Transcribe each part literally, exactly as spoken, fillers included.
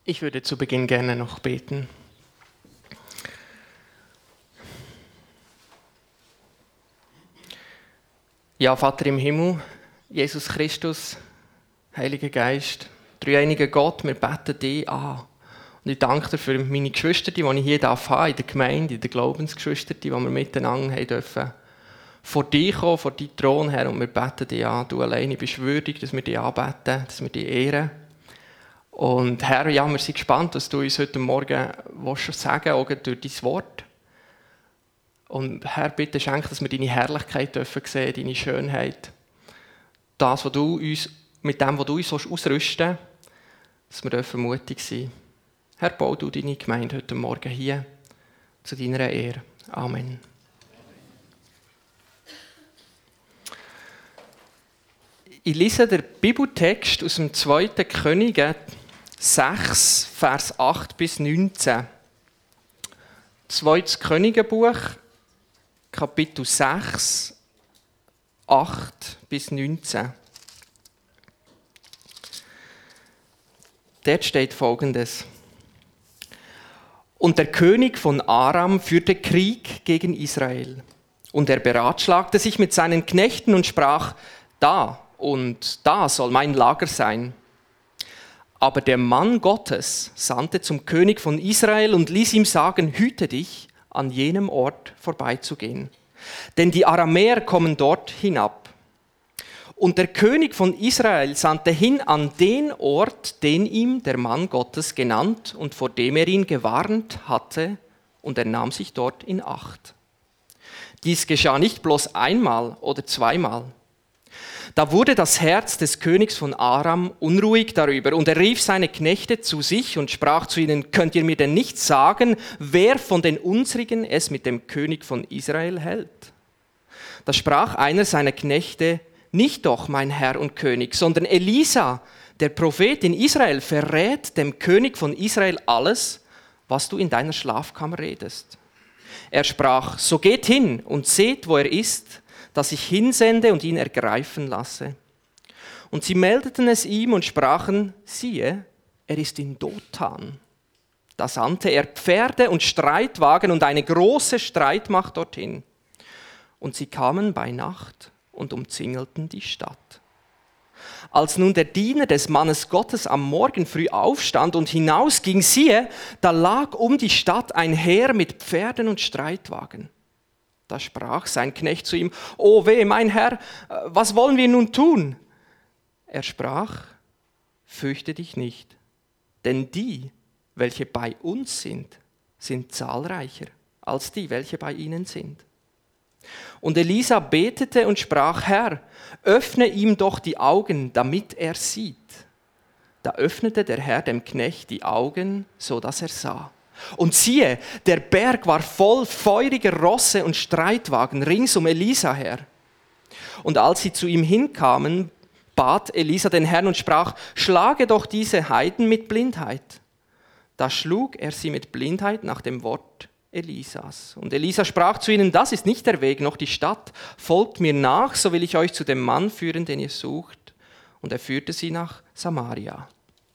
Ich würde zu Beginn gerne noch beten. Ja, Vater im Himmel, Jesus Christus, Heiliger Geist, dreieiniger Gott, wir beten dich an. Und ich danke dir für meine Geschwister, die ich hier haben darf, in der Gemeinde, in der Glaubensgeschwister, die wir miteinander haben dürfen. Vor dir kommen, vor deinem Thron, Herr, und wir beten dich an. Du alleine bist würdig, dass wir dich anbeten, dass wir dich ehren. Und Herr, ja, wir sind gespannt, was du uns heute Morgen willst sagen, auch durch dein Wort. Und Herr, bitte schenk, dass wir deine Herrlichkeit dürfen sehen, deine Schönheit. Das, was du uns, mit dem, was du uns ausrüsten willst, dass wir dürfen mutig sein. Herr, bau du deine Gemeinde heute Morgen hier zu deiner Ehre. Amen. Ich lese den Bibeltext aus dem zweiten Könige sechs, Vers acht bis neunzehn. Zweites Königebuch, Kapitel sechs, acht bis neunzehn. Dort steht Folgendes. Und der König von Aram führte Krieg gegen Israel. Und er beratschlagte sich mit seinen Knechten und sprach, da und da soll mein Lager sein. Aber der Mann Gottes sandte zum König von Israel und ließ ihm sagen, hüte dich, an jenem Ort vorbeizugehen. Denn die Aramäer kommen dort hinab. Und der König von Israel sandte hin an den Ort, den ihm der Mann Gottes genannt und vor dem er ihn gewarnt hatte, und er nahm sich dort in Acht. Dies geschah nicht bloß einmal oder zweimal. Da wurde das Herz des Königs von Aram unruhig darüber, und er rief seine Knechte zu sich und sprach zu ihnen, könnt ihr mir denn nicht sagen, wer von den unsrigen es mit dem König von Israel hält? Da sprach einer seiner Knechte, nicht doch, mein Herr und König, sondern Elisa, der Prophet in Israel, verrät dem König von Israel alles, was du in deiner Schlafkammer redest. Er sprach, so geht hin und seht, wo er ist, dass ich hinsende und ihn ergreifen lasse. Und sie meldeten es ihm und sprachen, siehe, er ist in Dothan. Da sandte er Pferde und Streitwagen und eine große Streitmacht dorthin. Und sie kamen bei Nacht und umzingelten die Stadt. Als nun der Diener des Mannes Gottes am Morgen früh aufstand und hinausging, siehe, da lag um die Stadt ein Heer mit Pferden und Streitwagen. Da sprach sein Knecht zu ihm, o weh, mein Herr, was wollen wir nun tun? Er sprach, fürchte dich nicht, denn die, welche bei uns sind, sind zahlreicher als die, welche bei ihnen sind. Und Elisa betete und sprach, Herr, öffne ihm doch die Augen, damit er sieht. Da öffnete der Herr dem Knecht die Augen, so dass er sah. Und siehe, der Berg war voll feuriger Rosse und Streitwagen rings um Elisa her. Und als sie zu ihm hinkamen, bat Elisa den Herrn und sprach, schlage doch diese Heiden mit Blindheit. Da schlug er sie mit Blindheit nach dem Wort Elisas. Und Elisa sprach zu ihnen, das ist nicht der Weg, noch die Stadt. Folgt mir nach, so will ich euch zu dem Mann führen, den ihr sucht. Und er führte sie nach Samaria.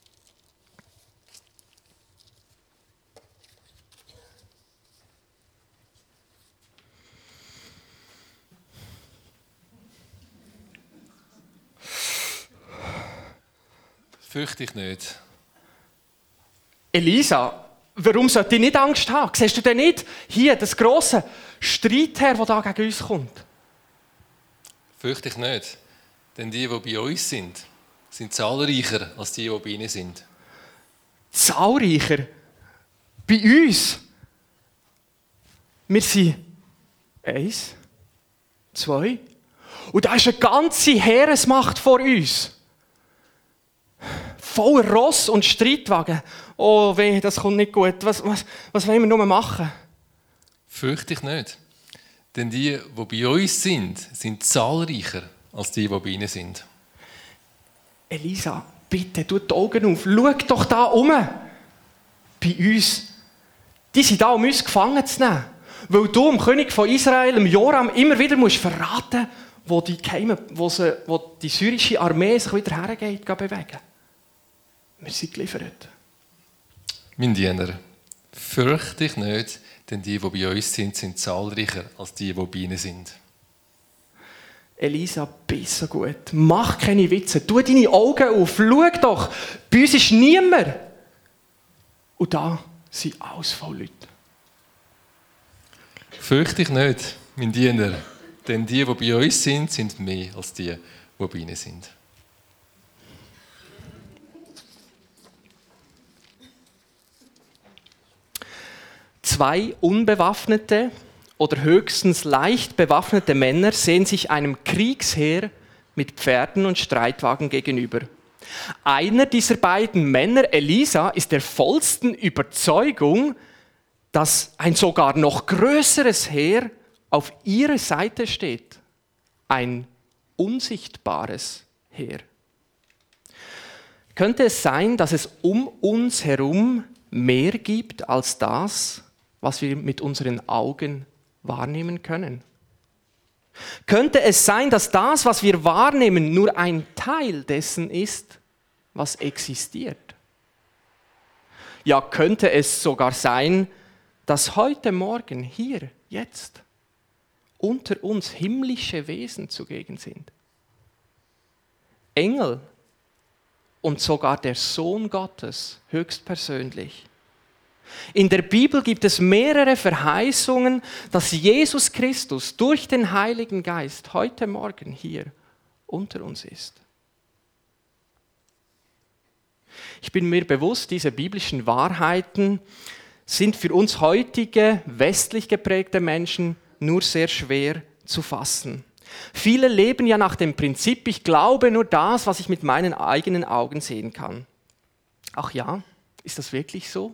Fürchte dich nicht. Elisa, warum sollte ich nicht Angst haben? Siehst du denn nicht hier das grosse Streitherr, das da gegen uns kommt? Fürchte dich nicht, denn die, die bei uns sind, sind zahlreicher als die, die bei ihnen sind. Zahlreicher? Bei uns? Wir sind eins, zwei, und da ist eine ganze Heeresmacht vor uns. Voller Ross und Streitwagen. Oh weh, das kommt nicht gut. Was, was, was wollen wir nur machen? Fürchte dich nicht. Denn die, die bei uns sind, sind zahlreicher als die, die bei ihnen sind. Elisa, bitte, tu die Augen auf. Schau doch da um. Bei uns. Die sind da, um uns gefangen zu nehmen. Weil du dem König von Israel, dem Joram, immer wieder musst verraten, wo die, Geheime, wo, sie, wo die syrische Armee sich wieder hergeht, bewegen. Wir sind geliefert. mein Diener, fürchte dich nicht, denn die, die bei uns sind, sind zahlreicher als die, die bei ihnen sind. Elisa, bist so gut. Mach keine Witze. Tu deine Augen auf. Schau doch. Bei uns ist niemand. Und da sind alles voll Leute. Fürchte dich nicht, mein Diener, denn die, die bei uns sind, sind mehr als die, die bei ihnen sind. Zwei unbewaffnete oder höchstens leicht bewaffnete Männer sehen sich einem Kriegsheer mit Pferden und Streitwagen gegenüber. Einer dieser beiden Männer, Elisa, ist der vollsten Überzeugung, dass ein sogar noch größeres Heer auf ihrer Seite steht. Ein unsichtbares Heer. Könnte es sein, dass es um uns herum mehr gibt als das, was wir mit unseren Augen wahrnehmen können? Könnte es sein, dass das, was wir wahrnehmen, nur ein Teil dessen ist, was existiert? Ja, könnte es sogar sein, dass heute Morgen, hier, jetzt, unter uns himmlische Wesen zugegen sind? Engel und sogar der Sohn Gottes höchstpersönlich. In der Bibel gibt es mehrere Verheißungen, dass Jesus Christus durch den Heiligen Geist heute Morgen hier unter uns ist. Ich bin mir bewusst, diese biblischen Wahrheiten sind für uns heutige, westlich geprägte Menschen nur sehr schwer zu fassen. Viele leben ja nach dem Prinzip, ich glaube nur das, was ich mit meinen eigenen Augen sehen kann. Ach ja, ist das wirklich so?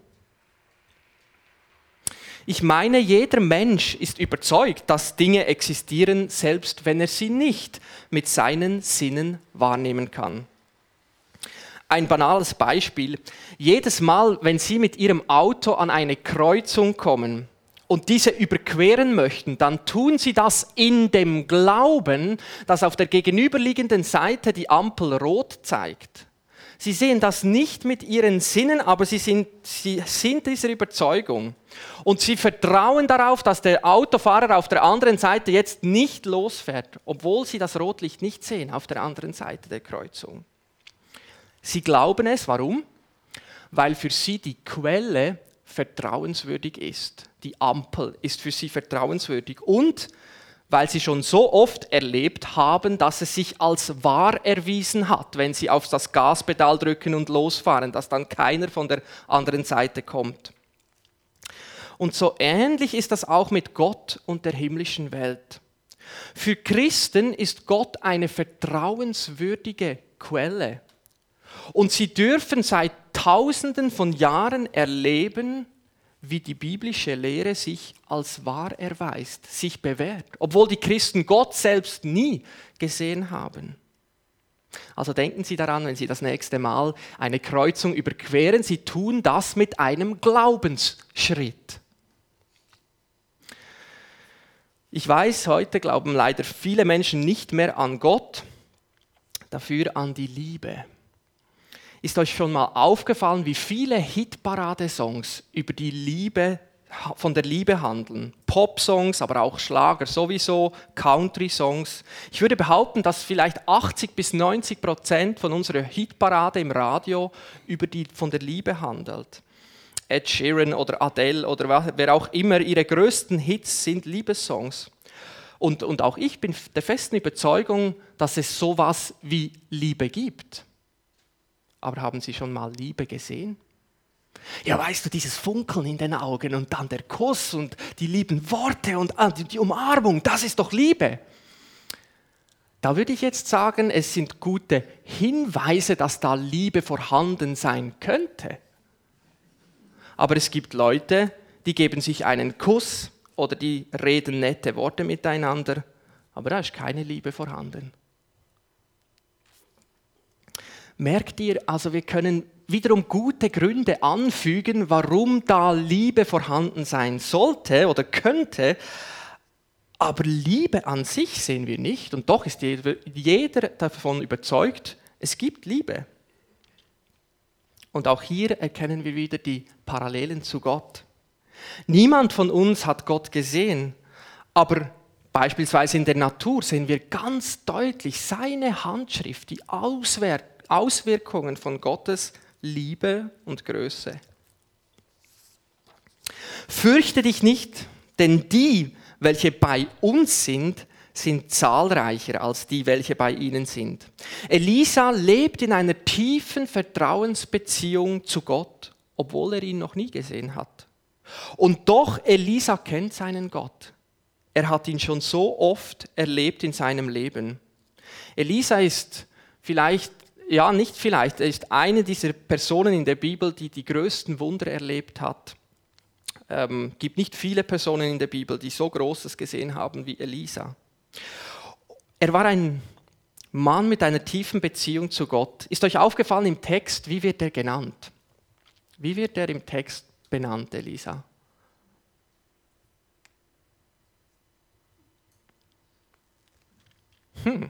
Ich meine, jeder Mensch ist überzeugt, dass Dinge existieren, selbst wenn er sie nicht mit seinen Sinnen wahrnehmen kann. Ein banales Beispiel. Jedes Mal, wenn Sie mit Ihrem Auto an eine Kreuzung kommen und diese überqueren möchten, dann tun Sie das in dem Glauben, dass auf der gegenüberliegenden Seite die Ampel rot zeigt. Sie sehen das nicht mit ihren Sinnen, aber sie sind, sie sind dieser Überzeugung. Und sie vertrauen darauf, dass der Autofahrer auf der anderen Seite jetzt nicht losfährt, obwohl sie das Rotlicht nicht sehen auf der anderen Seite der Kreuzung. Sie glauben es, warum? Weil für sie die Quelle vertrauenswürdig ist. Die Ampel ist für sie vertrauenswürdig und weil sie schon so oft erlebt haben, dass es sich als wahr erwiesen hat, wenn sie auf das Gaspedal drücken und losfahren, dass dann keiner von der anderen Seite kommt. Und so ähnlich ist das auch mit Gott und der himmlischen Welt. Für Christen ist Gott eine vertrauenswürdige Quelle. Und sie dürfen seit Tausenden von Jahren erleben, wie die biblische Lehre sich als wahr erweist, sich bewährt, obwohl die Christen Gott selbst nie gesehen haben. Also denken Sie daran, wenn Sie das nächste Mal eine Kreuzung überqueren, Sie tun das mit einem Glaubensschritt. Ich weiß, heute glauben leider viele Menschen nicht mehr an Gott, dafür an die Liebe. Ist euch schon mal aufgefallen, wie viele Hitparade-Songs über die Liebe, von der Liebe handeln? Pop-Songs, aber auch Schlager sowieso, Country-Songs. Ich würde behaupten, dass vielleicht achtzig bis neunzig Prozent von unserer Hitparade im Radio über die, von der Liebe handelt. Ed Sheeran oder Adele oder wer auch immer, ihre größten Hits sind Liebessongs. Und, und auch ich bin der festen Überzeugung, dass es sowas wie Liebe gibt. Aber haben Sie schon mal Liebe gesehen? Ja, weißt du, dieses Funkeln in den Augen und dann der Kuss und die lieben Worte und die Umarmung, das ist doch Liebe. Da würde ich jetzt sagen, es sind gute Hinweise, dass da Liebe vorhanden sein könnte. Aber es gibt Leute, die geben sich einen Kuss oder die reden nette Worte miteinander, aber da ist keine Liebe vorhanden. Merkt ihr, also wir können wiederum gute Gründe anfügen, warum da Liebe vorhanden sein sollte oder könnte, aber Liebe an sich sehen wir nicht und doch ist jeder, jeder davon überzeugt, es gibt Liebe. Und auch hier erkennen wir wieder die Parallelen zu Gott. Niemand von uns hat Gott gesehen, aber beispielsweise in der Natur sehen wir ganz deutlich seine Handschrift, die Auswirkungen von Gottes Liebe und Größe. Fürchte dich nicht, denn die, welche bei uns sind, sind zahlreicher als die, welche bei ihnen sind. Elisa lebt in einer tiefen Vertrauensbeziehung zu Gott, obwohl er ihn noch nie gesehen hat. Und doch, Elisa kennt seinen Gott. Er hat ihn schon so oft erlebt in seinem Leben. Elisa ist vielleicht, ja nicht vielleicht, er ist eine dieser Personen in der Bibel, die die größten Wunder erlebt hat. Es ähm, gibt nicht viele Personen in der Bibel, die so Großes gesehen haben wie Elisa. Er war ein Mann mit einer tiefen Beziehung zu Gott. Ist euch aufgefallen im Text, wie wird er genannt? Wie wird er im Text benannt, Elisa? Hm.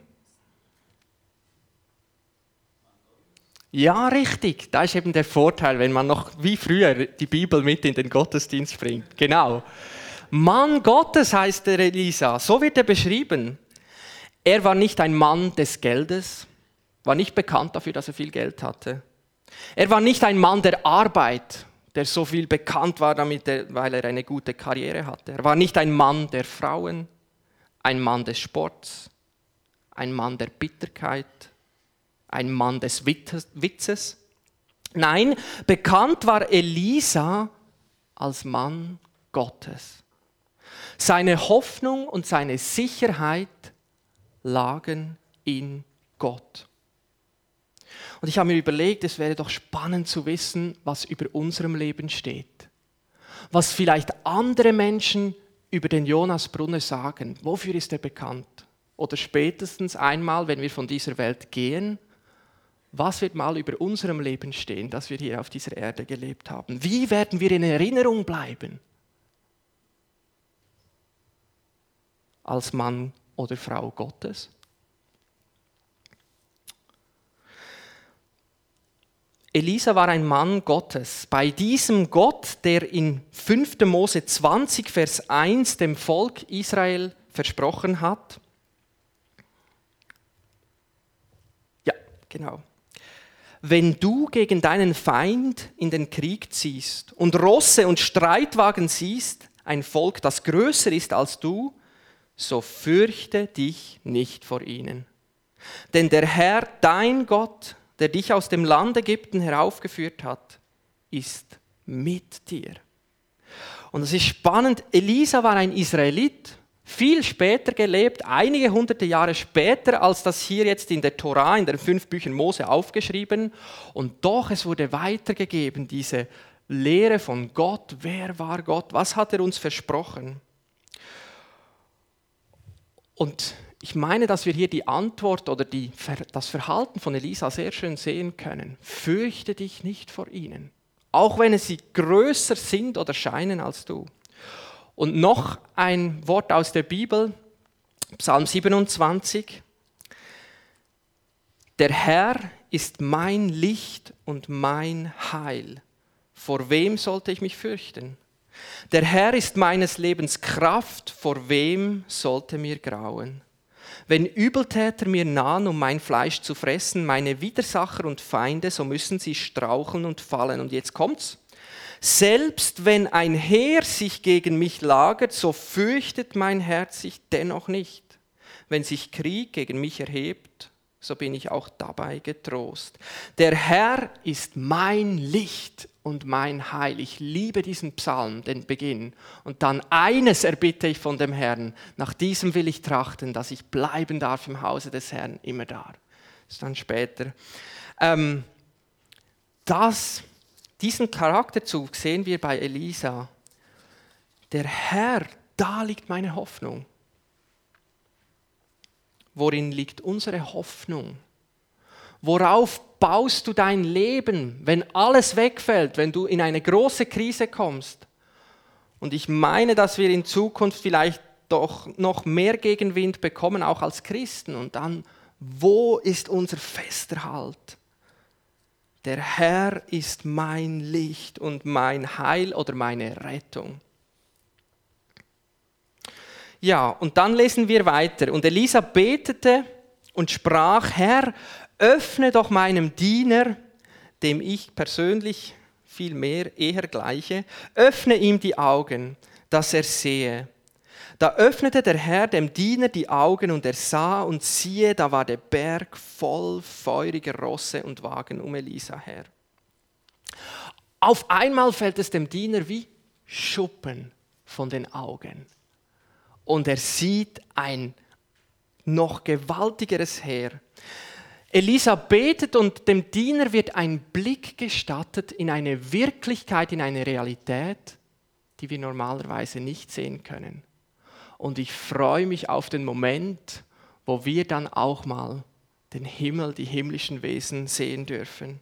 Ja, richtig. Da ist eben der Vorteil, wenn man noch wie früher die Bibel mit in den Gottesdienst bringt. Genau. Mann Gottes heißt der Elisa, so wird er beschrieben. Er war nicht ein Mann des Geldes, war nicht bekannt dafür, dass er viel Geld hatte. Er war nicht ein Mann der Arbeit, der so viel bekannt war, damit er, weil er eine gute Karriere hatte. Er war nicht ein Mann der Frauen, ein Mann des Sports, ein Mann der Bitterkeit, ein Mann des Witzes. Nein, bekannt war Elisa als Mann Gottes. Seine Hoffnung und seine Sicherheit lagen in Gott. Und ich habe mir überlegt, es wäre doch spannend zu wissen, was über unserem Leben steht. Was vielleicht andere Menschen über den Jonas Brunner sagen. Wofür ist er bekannt? Oder spätestens einmal, wenn wir von dieser Welt gehen, was wird mal über unserem Leben stehen, dass wir hier auf dieser Erde gelebt haben? Wie werden wir in Erinnerung bleiben? Als Mann oder Frau Gottes? Elisa war ein Mann Gottes. Bei diesem Gott, der in fünfter Mose zwanzig, Vers eins dem Volk Israel versprochen hat. Ja, genau. Wenn du gegen deinen Feind in den Krieg ziehst und Rosse und Streitwagen siehst, ein Volk, das größer ist als du, so fürchte dich nicht vor ihnen. Denn der Herr, dein Gott, der dich aus dem Land Ägypten heraufgeführt hat, ist mit dir. Und es ist spannend, Elisa war ein Israelit, viel später gelebt, einige hunderte Jahre später, als das hier jetzt in der Tora, in den fünf Büchern Mose aufgeschrieben. Und doch, es wurde weitergegeben, diese Lehre von Gott. Wer war Gott? Was hat er uns versprochen? Und ich meine, dass wir hier die Antwort oder die, das Verhalten von Elisa sehr schön sehen können. Fürchte dich nicht vor ihnen, auch wenn sie größer sind oder scheinen als du. Und noch ein Wort aus der Bibel, Psalm siebenundzwanzig. Der Herr ist mein Licht und mein Heil. Vor wem sollte ich mich fürchten? Der Herr ist meines Lebens Kraft, vor wem sollte mir grauen? Wenn Übeltäter mir nahen, um mein Fleisch zu fressen, meine Widersacher und Feinde, so müssen sie straucheln und fallen. Und jetzt kommt's. Selbst wenn ein Heer sich gegen mich lagert, so fürchtet mein Herz sich dennoch nicht. Wenn sich Krieg gegen mich erhebt, so bin ich auch dabei getrost. Der Herr ist mein Licht und mein Heil. Ich liebe diesen Psalm, den Beginn. Und dann eines erbitte ich von dem Herrn. Nach diesem will ich trachten, dass ich bleiben darf im Hause des Herrn, immer da. Das ist dann später. Ähm, das, diesen Charakterzug sehen wir bei Elisa. Der Herr, da liegt meine Hoffnung. Worin liegt unsere Hoffnung? Worauf baust du dein Leben, wenn alles wegfällt, wenn du in eine große Krise kommst? Und ich meine, dass wir in Zukunft vielleicht doch noch mehr Gegenwind bekommen, auch als Christen. Und dann, wo ist unser fester Halt? Der Herr ist mein Licht und mein Heil oder meine Rettung. Ja, und dann lesen wir weiter. Und Elisa betete und sprach, Herr, öffne doch meinem Diener, dem ich persönlich viel mehr eher gleiche, öffne ihm die Augen, dass er sehe. Da öffnete der Herr dem Diener die Augen und er sah und siehe, da war der Berg voll feuriger Rosse und Wagen um Elisa her. Auf einmal fällt es dem Diener wie Schuppen von den Augen. Und er sieht ein noch gewaltigeres Heer. Elisa betet und dem Diener wird ein Blick gestattet in eine Wirklichkeit, in eine Realität, die wir normalerweise nicht sehen können. Und ich freue mich auf den Moment, wo wir dann auch mal den Himmel, die himmlischen Wesen sehen dürfen.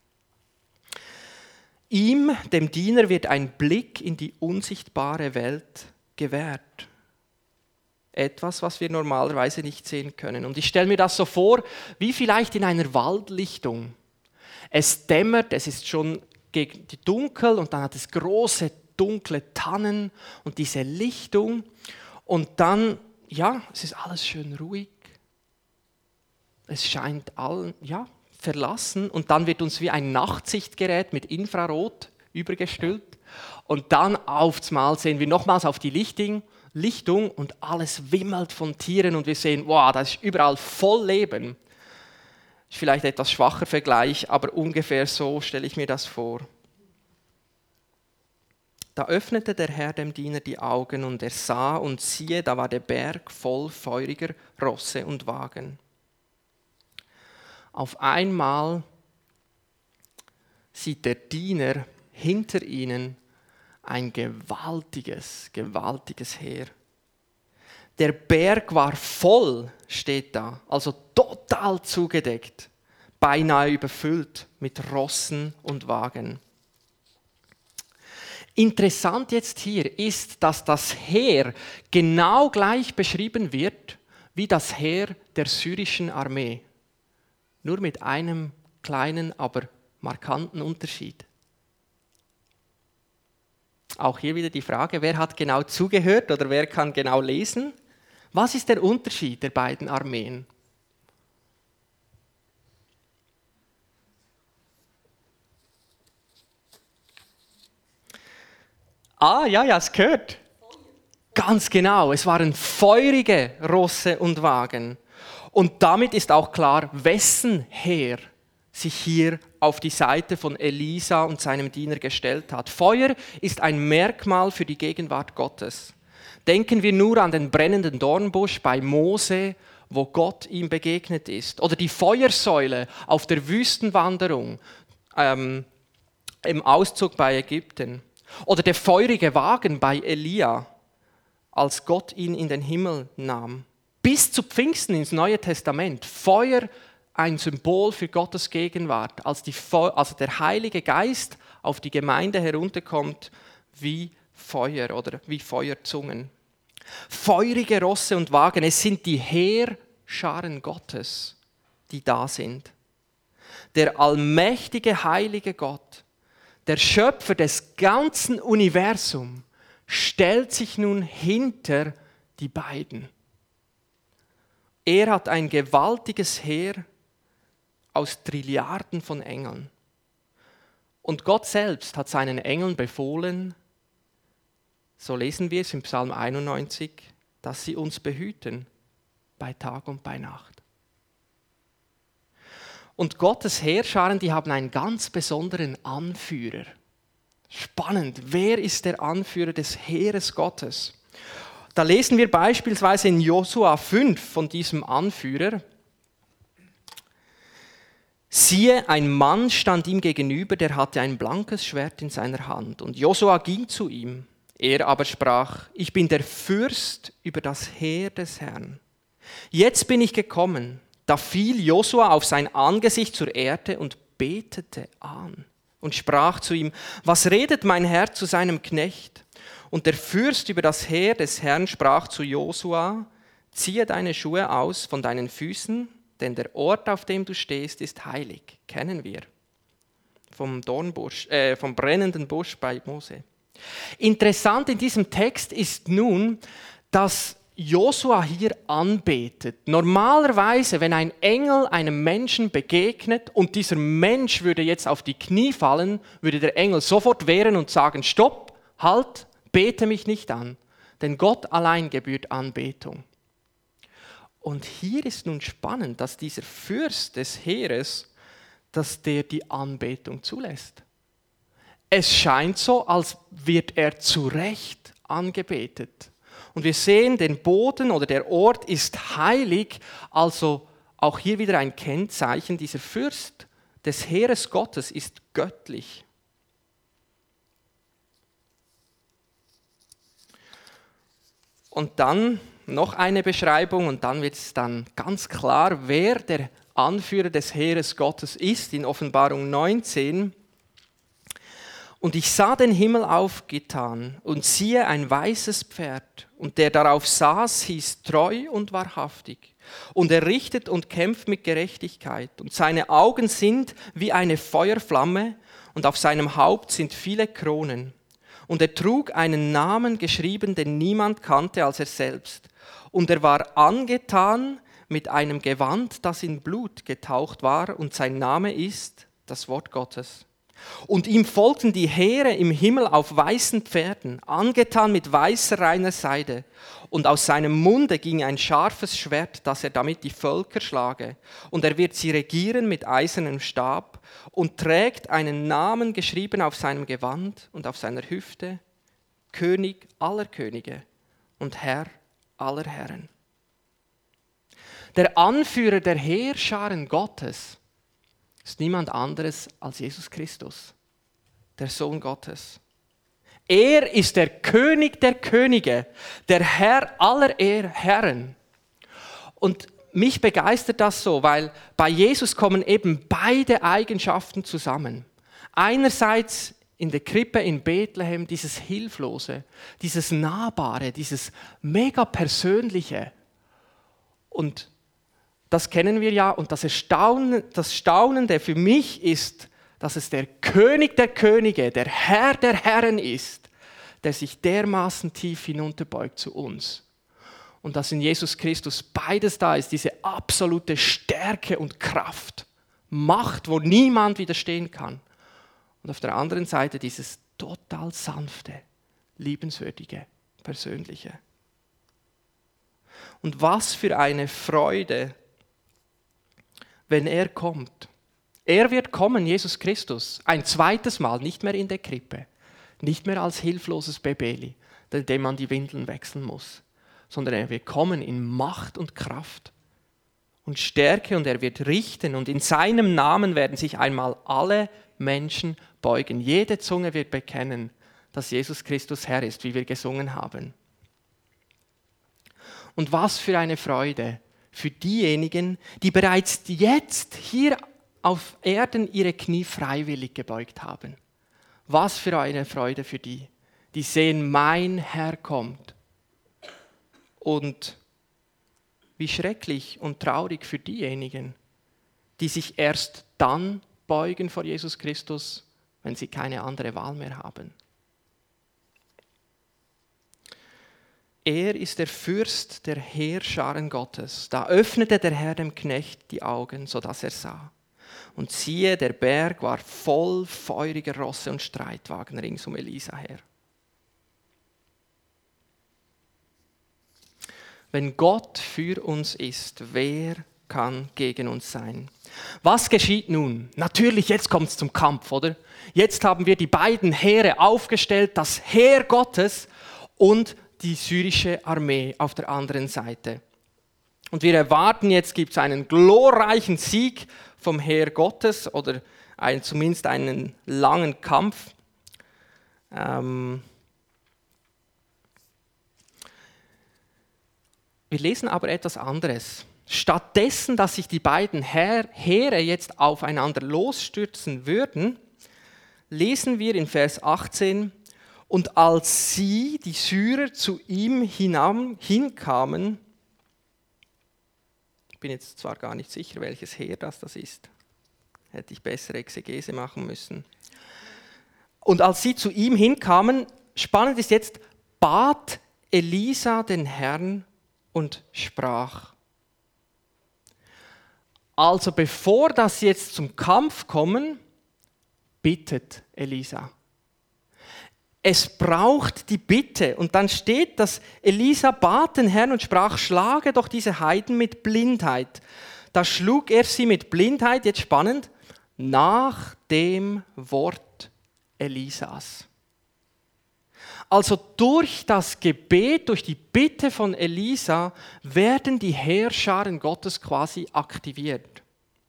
Ihm, dem Diener, wird ein Blick in die unsichtbare Welt gewährt. Etwas, was wir normalerweise nicht sehen können. Und ich stelle mir das so vor, wie vielleicht in einer Waldlichtung. Es dämmert, es ist schon gegen die Dunkel und dann hat es große, dunkle Tannen und diese Lichtung. Und dann, ja, es ist alles schön ruhig. Es scheint allen, ja, verlassen. Und dann wird uns wie ein Nachtsichtgerät mit Infrarot übergestülpt. Und dann aufs Mal sehen wir nochmals auf die Lichtung. Lichtung und alles wimmelt von Tieren und wir sehen, wow, das ist überall voll Leben. Ist vielleicht ein etwas schwacher Vergleich, aber ungefähr so stelle ich mir das vor. Da öffnete der Herr dem Diener die Augen und er sah und siehe, da war der Berg voll feuriger Rosse und Wagen. Auf einmal sieht der Diener hinter ihnen ein gewaltiges, gewaltiges Heer. Der Berg war voll, steht da, also total zugedeckt, beinahe überfüllt mit Rossen und Wagen. Interessant jetzt hier ist, dass das Heer genau gleich beschrieben wird wie das Heer der syrischen Armee. Nur mit einem kleinen, aber markanten Unterschied. Auch hier wieder die Frage, wer hat genau zugehört oder wer kann genau lesen? Was ist der Unterschied der beiden Armeen? Ah, ja, ja, es gehört. Ganz genau, es waren feurige Rosse und Wagen. Und damit ist auch klar, wessen Heer sich hier auf die Seite von Elisa und seinem Diener gestellt hat. Feuer ist ein Merkmal für die Gegenwart Gottes. Denken wir nur an den brennenden Dornbusch bei Mose, wo Gott ihm begegnet ist. Oder die Feuersäule auf der Wüstenwanderung ähm, im Auszug bei Ägypten. Oder der feurige Wagen bei Elia, als Gott ihn in den Himmel nahm. Bis zu Pfingsten ins Neue Testament. Feuer, ein Symbol für Gottes Gegenwart, als, die, also der Heilige Geist auf die Gemeinde herunterkommt wie Feuer oder wie Feuerzungen. Feurige Rosse und Wagen, es sind die Heerscharen Gottes, die da sind. Der allmächtige, heilige Gott, der Schöpfer des ganzen Universums, stellt sich nun hinter die beiden. Er hat ein gewaltiges Heer aus Trilliarden von Engeln. Und Gott selbst hat seinen Engeln befohlen, so lesen wir es im Psalm einundneunzig, dass sie uns behüten bei Tag und bei Nacht. Und Gottes Heerscharen, die haben einen ganz besonderen Anführer. Spannend, wer ist der Anführer des Heeres Gottes? Da lesen wir beispielsweise in Josua fünf von diesem Anführer. Siehe, ein Mann stand ihm gegenüber, der hatte ein blankes Schwert in seiner Hand. Und Josua ging zu ihm. Er aber sprach, ich bin der Fürst über das Heer des Herrn. Jetzt bin ich gekommen. Da fiel Josua auf sein Angesicht zur Erde und betete an und sprach zu ihm, was redet mein Herr zu seinem Knecht? Und der Fürst über das Heer des Herrn sprach zu Josua, ziehe deine Schuhe aus von deinen Füßen, denn der Ort, auf dem du stehst, ist heilig, kennen wir. vom, Dornbusch, äh, vom brennenden Busch bei Mose. Interessant in diesem Text ist nun, dass Josua hier anbetet. Normalerweise, wenn ein Engel einem Menschen begegnet und dieser Mensch würde jetzt auf die Knie fallen, würde der Engel sofort wehren und sagen, stopp, halt, bete mich nicht an, denn Gott allein gebührt Anbetung. Und hier ist nun spannend, dass dieser Fürst des Heeres, dass der die Anbetung zulässt. Es scheint so, als wird er zu Recht angebetet. Und wir sehen, den Boden oder der Ort ist heilig, also auch hier wieder ein Kennzeichen, dieser Fürst des Heeres Gottes ist göttlich. Und dann noch eine Beschreibung und dann wird es dann ganz klar, wer der Anführer des Heeres Gottes ist, in Offenbarung neunzehn. Und ich sah den Himmel aufgetan und siehe ein weißes Pferd, und der darauf saß, hieß treu und wahrhaftig. Und er richtet und kämpft mit Gerechtigkeit. Und seine Augen sind wie eine Feuerflamme, und auf seinem Haupt sind viele Kronen. Und er trug einen Namen geschrieben, den niemand kannte als er selbst. Und er war angetan mit einem Gewand, das in Blut getaucht war, und sein Name ist das Wort Gottes. Und ihm folgten die Heere im Himmel auf weißen Pferden, angetan mit weißer reiner Seide. Und aus seinem Munde ging ein scharfes Schwert, dass er damit die Völker schlage. Und er wird sie regieren mit eisernem Stab und trägt einen Namen geschrieben auf seinem Gewand und auf seiner Hüfte, König aller Könige und Herr aller Herren. Der Anführer der Heerscharen Gottes ist niemand anderes als Jesus Christus, der Sohn Gottes. Er ist der König der Könige, der Herr aller Herren. Und mich begeistert das so, weil bei Jesus kommen eben beide Eigenschaften zusammen. Einerseits in der Krippe in Bethlehem dieses Hilflose, dieses Nahbare, dieses mega Persönliche. Und das kennen wir ja, und das Erstaunen, das Staunende für mich ist, dass es der König der Könige, der Herr der Herren ist, der sich dermaßen tief hinunterbeugt zu uns. Und dass in Jesus Christus beides da ist, diese absolute Stärke und Kraft, Macht, wo niemand widerstehen kann. Und auf der anderen Seite dieses total sanfte, liebenswürdige, persönliche. Und was für eine Freude, wenn er kommt. Er wird kommen, Jesus Christus, ein zweites Mal, nicht mehr in der Krippe, nicht mehr als hilfloses Babeli, dem man die Windeln wechseln muss, sondern er wird kommen in Macht und Kraft und Stärke, und er wird richten, und in seinem Namen werden sich einmal alle Menschen beugen. Jede Zunge wird bekennen, dass Jesus Christus Herr ist, wie wir gesungen haben. Und was für eine Freude für diejenigen, die bereits jetzt hier auf Erden ihre Knie freiwillig gebeugt haben. Was für eine Freude für die, die sehen, mein Herr kommt. Und wie schrecklich und traurig für diejenigen, die sich erst dann beugen vor Jesus Christus, wenn sie keine andere Wahl mehr haben. Er ist der Fürst der Heerscharen Gottes. Da öffnete der Herr dem Knecht die Augen, sodass er sah. Und siehe, der Berg war voll feuriger Rosse und Streitwagen rings um Elisa her. Wenn Gott für uns ist, wer kann gegen uns sein? Was geschieht nun? Natürlich, jetzt kommt es zum Kampf, oder? Jetzt haben wir die beiden Heere aufgestellt, das Heer Gottes und die syrische Armee auf der anderen Seite. Und wir erwarten, jetzt gibt es einen glorreichen Sieg vom Heer Gottes oder ein, zumindest einen langen Kampf. Ähm wir lesen aber etwas anderes. Stattdessen, dass sich die beiden Heer, Heere jetzt aufeinander losstürzen würden, lesen wir in Vers achtzehn, und als sie, die Syrer, zu ihm hinam, hinkamen, ich bin jetzt zwar gar nicht sicher, welches Heer das, das ist, hätte ich bessere Exegese machen müssen. Und als sie zu ihm hinkamen, spannend ist jetzt, bat Elisa den Herrn und sprach. Also bevor das jetzt zum Kampf kommen, bittet Elisa. Es braucht die Bitte. Und dann steht, dass Elisa bat den Herrn und sprach, schlage doch diese Heiden mit Blindheit. Da schlug er sie mit Blindheit, jetzt spannend, nach dem Wort Elisas. Also durch das Gebet, durch die Bitte von Elisa werden die Heerscharen Gottes quasi aktiviert.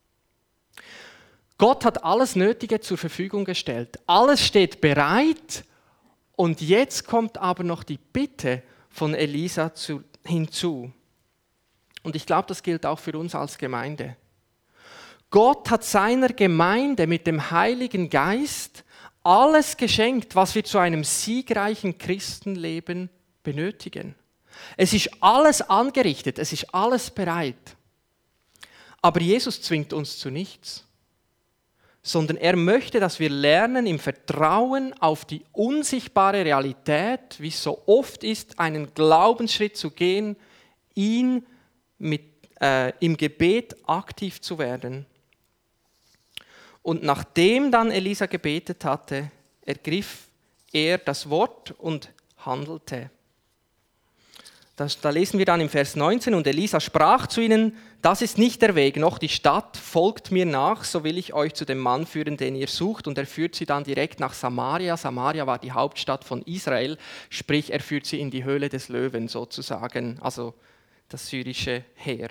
Gott hat alles Nötige zur Verfügung gestellt. Alles steht bereit und jetzt kommt aber noch die Bitte von Elisa zu, hinzu. Und ich glaube, das gilt auch für uns als Gemeinde. Gott hat seiner Gemeinde mit dem Heiligen Geist alles geschenkt, was wir zu einem siegreichen Christenleben benötigen. Es ist alles angerichtet, es ist alles bereit. Aber Jesus zwingt uns zu nichts, sondern er möchte, dass wir lernen, im Vertrauen auf die unsichtbare Realität, wie es so oft ist, einen Glaubensschritt zu gehen, ihn mit, äh, im Gebet aktiv zu werden. Und nachdem dann Elisa gebetet hatte, ergriff er das Wort und handelte. Das, da lesen wir dann im Vers neunzehn, und Elisa sprach zu ihnen, das ist nicht der Weg, noch die Stadt, folgt mir nach, so will ich euch zu dem Mann führen, den ihr sucht. Und er führt sie dann direkt nach Samaria. Samaria war die Hauptstadt von Israel, sprich er führt sie in die Höhle des Löwen sozusagen, also das syrische Heer.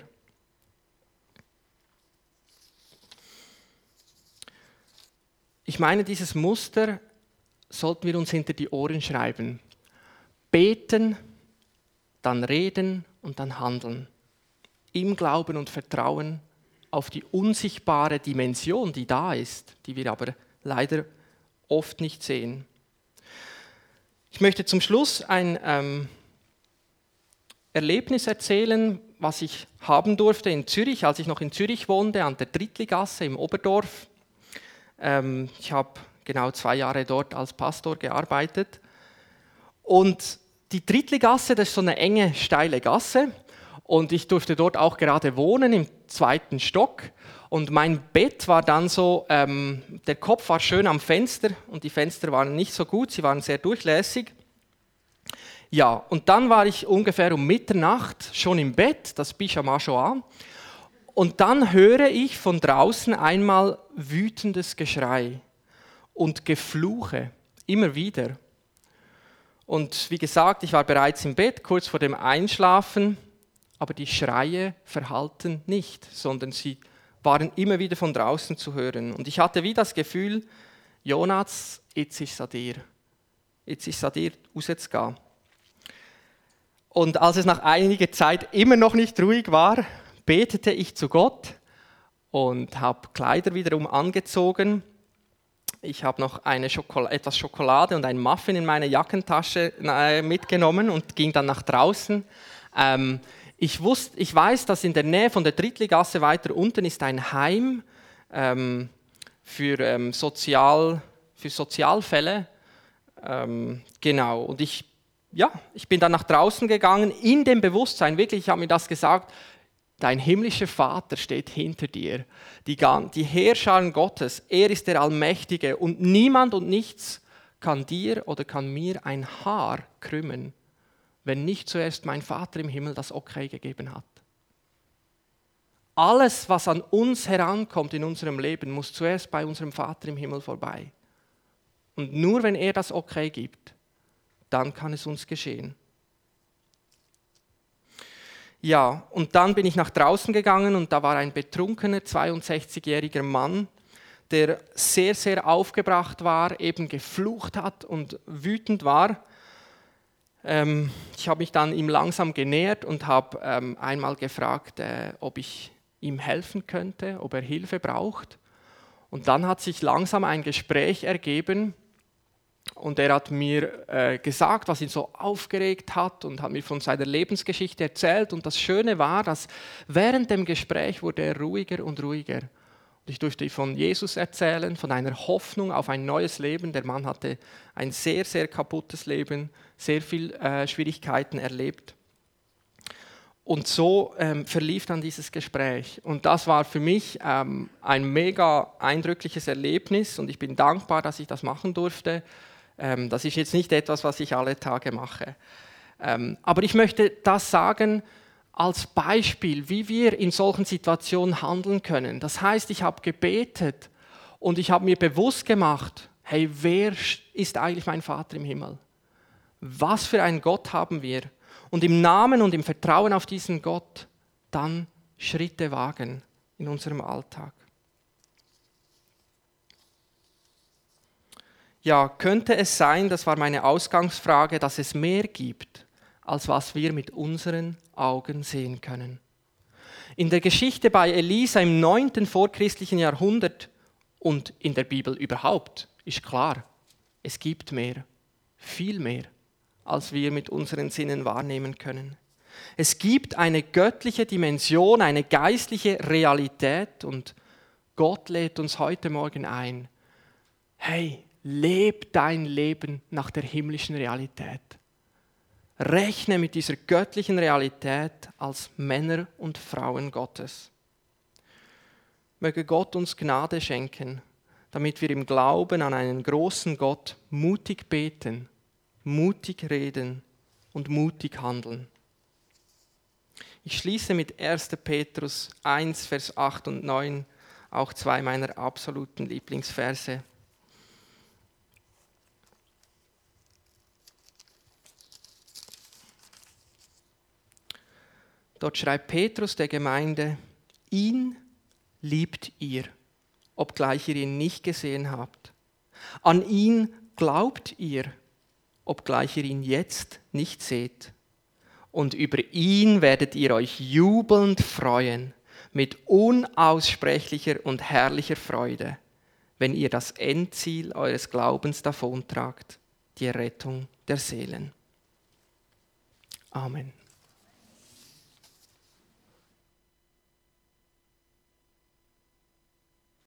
Ich meine, dieses Muster sollten wir uns hinter die Ohren schreiben. Beten, dann reden und dann handeln. Im Glauben und Vertrauen auf die unsichtbare Dimension, die da ist, die wir aber leider oft nicht sehen. Ich möchte zum Schluss ein ähm, Erlebnis erzählen, was ich haben durfte in Zürich, als ich noch in Zürich wohnte, an der Drittligasse im Oberdorf. Ähm, ich habe genau zwei Jahre dort als Pastor gearbeitet. Und die Drittligasse, das ist so eine enge, steile Gasse. Und ich durfte dort auch gerade wohnen, im zweiten Stock. Und mein Bett war dann so, ähm, der Kopf war schön am Fenster und die Fenster waren nicht so gut, sie waren sehr durchlässig. Ja, und dann war ich ungefähr um Mitternacht schon im Bett, das Pyjama schon an. Und dann höre ich von draußen einmal wütendes Geschrei und Gefluche, immer wieder. Und wie gesagt, ich war bereits im Bett, kurz vor dem Einschlafen, aber die Schreie verhallten nicht, sondern sie waren immer wieder von draußen zu hören. Und ich hatte wie das Gefühl, Jonas, jetzt ist es an dir. Jetzt ist es an dir, rauszugehen. Und als es nach einiger Zeit immer noch nicht ruhig war, betete ich zu Gott und habe Kleider wiederum angezogen. Ich habe noch eine Schokol- etwas Schokolade und ein Muffin in meine Jackentasche äh, mitgenommen und ging dann nach draußen. Ähm, ich, wusste, ich weiß, dass in der Nähe von der Drittligasse weiter unten ist ein Heim ähm, für, ähm, Sozial, für Sozialfälle. Ähm, genau, und ich, ja, ich bin dann nach draußen gegangen, in dem Bewusstsein, wirklich, ich habe mir das gesagt, dein himmlischer Vater steht hinter dir. Die, die Heerscharen Gottes, er ist der Allmächtige und niemand und nichts kann dir oder kann mir ein Haar krümmen, wenn nicht zuerst mein Vater im Himmel das Okay gegeben hat. Alles, was an uns herankommt in unserem Leben, muss zuerst bei unserem Vater im Himmel vorbei. Und nur wenn er das Okay gibt, dann kann es uns geschehen. Ja, und dann bin ich nach draußen gegangen und da war ein betrunkener zweiundsechzigjähriger Mann, der sehr, sehr aufgebracht war, eben geflucht hat und wütend war. Ähm, ich habe mich dann ihm langsam genähert und habe ähm, einmal gefragt, äh, ob ich ihm helfen könnte, ob er Hilfe braucht. Und dann hat sich langsam ein Gespräch ergeben. Und er hat mir äh, gesagt, was ihn so aufgeregt hat und hat mir von seiner Lebensgeschichte erzählt. Und das Schöne war, dass während dem Gespräch wurde er ruhiger und ruhiger. Ich durfte von Jesus erzählen, von einer Hoffnung auf ein neues Leben. Der Mann hatte ein sehr, sehr kaputtes Leben, sehr viele äh, Schwierigkeiten erlebt. Und so ähm, verlief dann dieses Gespräch. Und das war für mich ähm, ein mega eindrückliches Erlebnis und ich bin dankbar, dass ich das machen durfte. Ähm, das ist jetzt nicht etwas, was ich alle Tage mache. Ähm, aber ich möchte das sagen als Beispiel, wie wir in solchen Situationen handeln können. Das heißt, ich habe gebetet und ich habe mir bewusst gemacht, hey, wer ist eigentlich mein Vater im Himmel? Was für einen Gott haben wir? Und im Namen und im Vertrauen auf diesen Gott dann Schritte wagen in unserem Alltag. Ja, könnte es sein, das war meine Ausgangsfrage, dass es mehr gibt, als was wir mit unseren Augen sehen können. In der Geschichte bei Elisa im neunten vorchristlichen Jahrhundert und in der Bibel überhaupt ist klar, es gibt mehr, viel mehr, als wir mit unseren Sinnen wahrnehmen können. Es gibt eine göttliche Dimension, eine geistliche Realität und Gott lädt uns heute Morgen ein. Hey, leb dein Leben nach der himmlischen Realität. Rechne mit dieser göttlichen Realität als Männer und Frauen Gottes. Möge Gott uns Gnade schenken, damit wir im Glauben an einen großen Gott mutig beten, mutig reden und mutig handeln. Ich schließe mit erster Petrus eins, Vers acht und neun, auch zwei meiner absoluten Lieblingsverse. Dort schreibt Petrus der Gemeinde, ihn liebt ihr, obgleich ihr ihn nicht gesehen habt. An ihn glaubt ihr, obgleich ihr ihn jetzt nicht seht. Und über ihn werdet ihr euch jubelnd freuen, mit unaussprechlicher und herrlicher Freude, wenn ihr das Endziel eures Glaubens davontragt, die Rettung der Seelen. Amen.